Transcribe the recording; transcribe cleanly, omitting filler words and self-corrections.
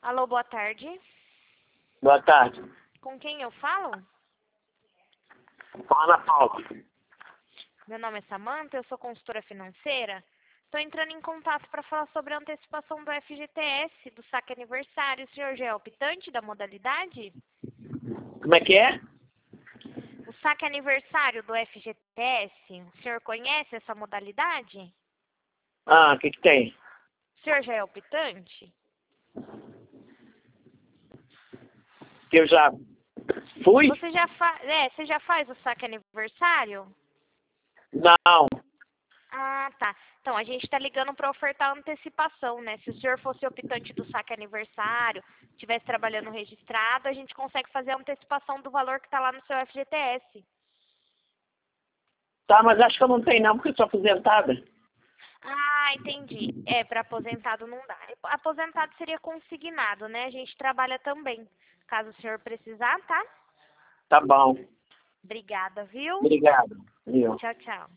Alô, boa tarde. Boa tarde. Com quem eu falo? Ana Paula. Meu nome é Samanta, eu sou consultora financeira. Estou entrando em contato para falar sobre a antecipação do FGTS, do saque aniversário. O senhor já é optante da modalidade? Como é que é? O saque aniversário do FGTS, o senhor conhece essa modalidade? O que tem? O senhor já é optante? Que eu já fui? Você já faz o saque aniversário? Não. Ah, tá. Então, a gente está ligando para ofertar antecipação, né? Se o senhor fosse optante do saque aniversário, estivesse trabalhando registrado, a gente consegue fazer a antecipação do valor que está lá no seu FGTS. Tá, mas acho que eu não tenho não, porque eu sou aposentada. Ah, entendi. É, para aposentado não dá. Aposentado seria consignado, né? A gente trabalha também. Caso o senhor precisar, tá? Tá bom. Obrigada, viu? Obrigado. Viu? Tchau, tchau.